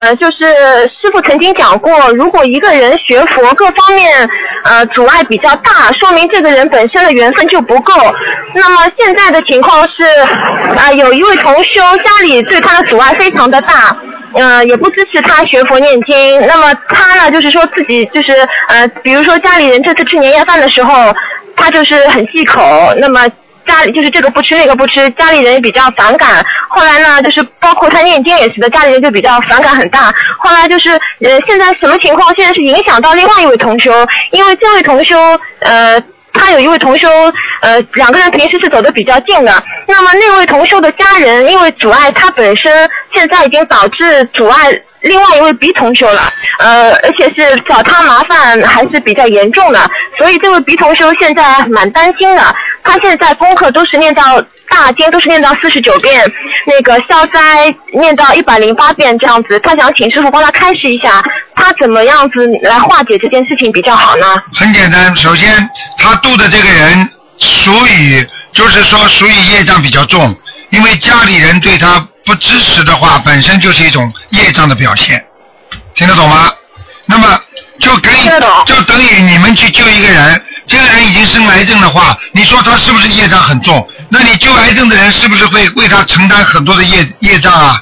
就是师父曾经讲过，如果一个人学佛各方面阻碍比较大，说明这个人本身的缘分就不够。那么现在的情况是，有一位同修家里对他的阻碍非常的大。也不支持他学佛念经。那么他呢，就是说自己就是比如说家里人这次吃年夜饭的时候，他就是很忌口。那么家里就是这个不吃那个不吃，家里人也比较反感。后来呢，就是包括他念经也是的，家里人就比较反感很大。后来就是现在什么情况？现在是影响到另外一位同修，因为这位同修他有一位同修，两个人平时是走得比较近的。那么那位同修的家人因为阻碍他本身，现在已经导致阻碍另外一位 B 同修了，而且是找他麻烦还是比较严重的，所以这位 B 同修现在蛮担心的。他现在功课都是念到大经都是念到49遍，那个消灾念到108遍这样子。他想请师傅帮他开示一下，他怎么样子来化解这件事情比较好呢？ 很简单，首先他度的这个人属于业障比较重，因为家里人对他不支持的话，本身就是一种业障的表现，听得懂吗？那么就等于你们去救一个人，这个人已经生癌症的话，你说他是不是业障很重？那你救癌症的人是不是会为他承担很多的业障啊？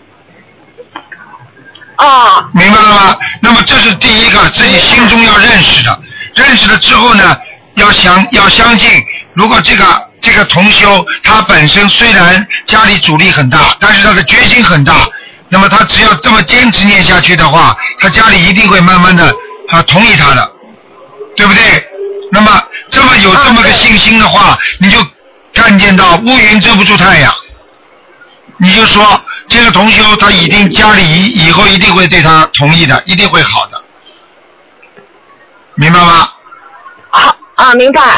明白了吗？那么这是第一个，自己心中要认识的，认识了之后呢，要相信，如果这个同修他本身虽然家里阻力很大，但是他的决心很大，那么他只要这么坚持念下去的话，他家里一定会慢慢的同意他的，对不对？那么有这么个信心的话，你就看见到乌云遮不住太阳，你就说这个同修他一定家里以后一定会对他同意的，一定会好的，明白吗？ 明白。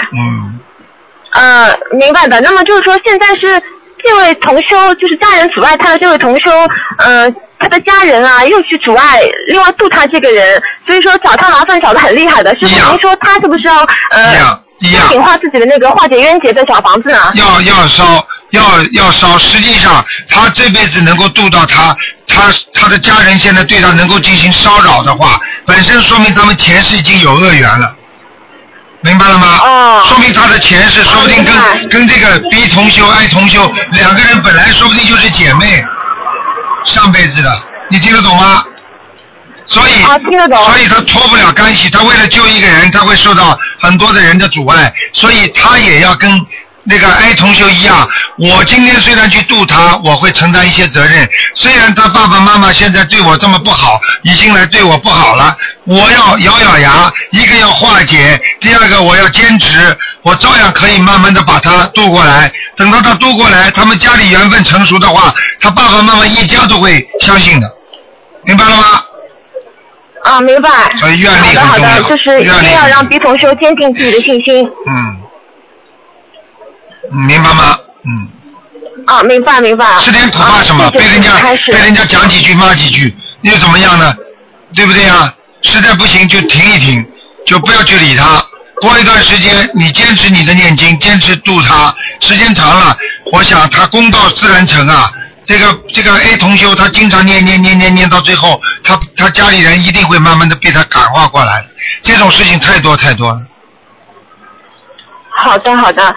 明白的。那么就是说现在是这位同修，就是家人阻碍他的这位同修，他的家人啊又去阻碍另外度他这个人，所以说找他麻烦找得很厉害的。师傅您说他是不是要净化自己的那个化解冤结的小房子呢？ 要烧，实际上他这辈子能够度到他的家人现在对他能够进行骚扰的话，本身说明他们前世已经有恶缘了，明白了吗？说明他的前世说不定跟这个 B 同修 I 同修两个人本来说不定就是姐妹，上辈子的，你听得懂吗？所以他脱不了干系，他为了救一个人，他会受到很多的人的阻碍，所以他也要跟那个 I 同修一样，我今天虽然去度他，我会承担一些责任，虽然他爸爸妈妈现在对我这么不好，已经来对我不好了，我要咬牙，一个要化解，第二个我要坚持，我照样可以慢慢的把他渡过来，等到他渡过来，他们家里缘分成熟的话，他爸爸妈妈一家都会相信的，明白了吗？ 明白。 所以愿力很重要。 好的，就是一定要让 B 同修坚定自己的信心。 明白吗？ 明白。 吃点苦怕什么？被人家讲几句骂几句，又怎么样呢？对不对啊？实在不行就停一停，就不要去理他。过一段时间，你坚持你的念经，坚持度他，时间长了，我想他功道自然成啊。这个 A 同修他经常念到最后，他家里人一定会慢慢的被他感化过来。这种事情太多了。 好的。